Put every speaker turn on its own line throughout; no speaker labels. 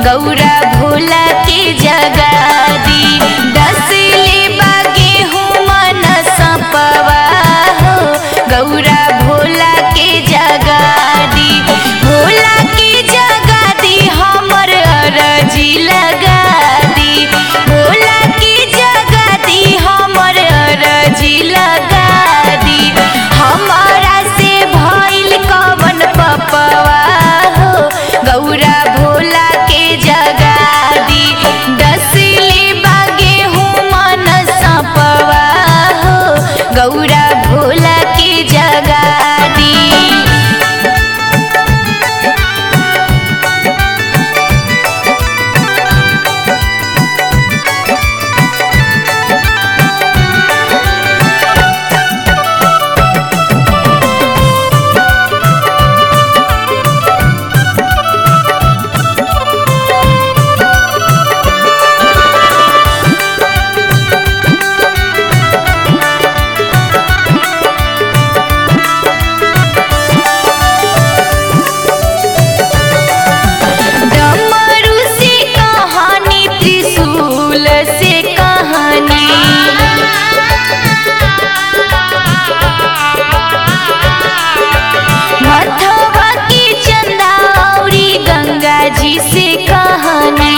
गौरा भोला के जगादी। डसले बागे हूँ मन सपवा हो गौरा भोला के जगादी। भोला के जगादी हमर अरजी लगा दी। भोला के जगादी हमर अरजी लगा दी। हमारा से भइल कवन पपवा हो गौरा भोला के जगादी। डसले बागे हूँ मन सपवा हो गौरा भोला के जगादी। डमरू से कहानी त्रिशूल से कहानी। मथवा की चंदा औरी गंगा जी से कहानी।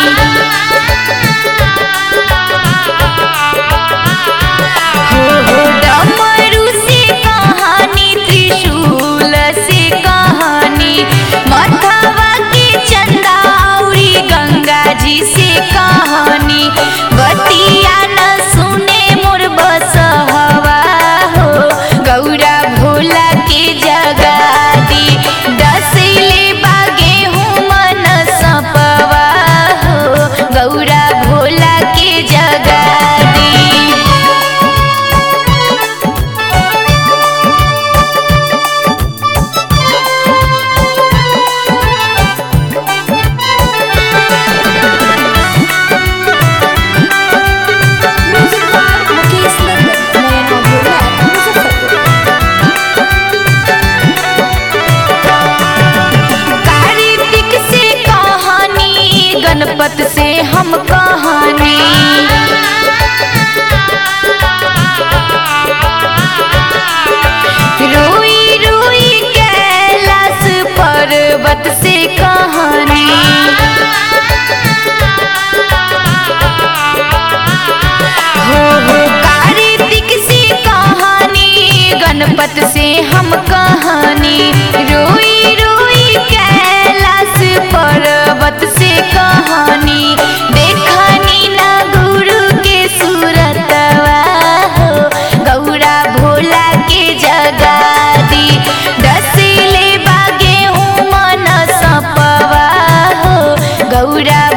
हो डमरू से कहानी त्रिशूल से कहानी। मथवा की चंदा औरी गंगा जी से कहानी। बतिया न सुने मोर बसहवा हो गौरा भोला के जगादी। डसले बागे हूँ मन सपवा हो गौरा भोला के जगादी। कार्तिक से कहानी गणपत से हम कहानी। रोई रोई कैलाश पर्वत से कहानी। हो कार्तिक से कहानी गणपत से हम कहानी। रोई रोई कैलाश पर्वत से कहानी। देखनी ना गुरु के सूरतवा हो गौरा भोला के जगादी। डसले बागे हूँ मन सपवा हो गौरा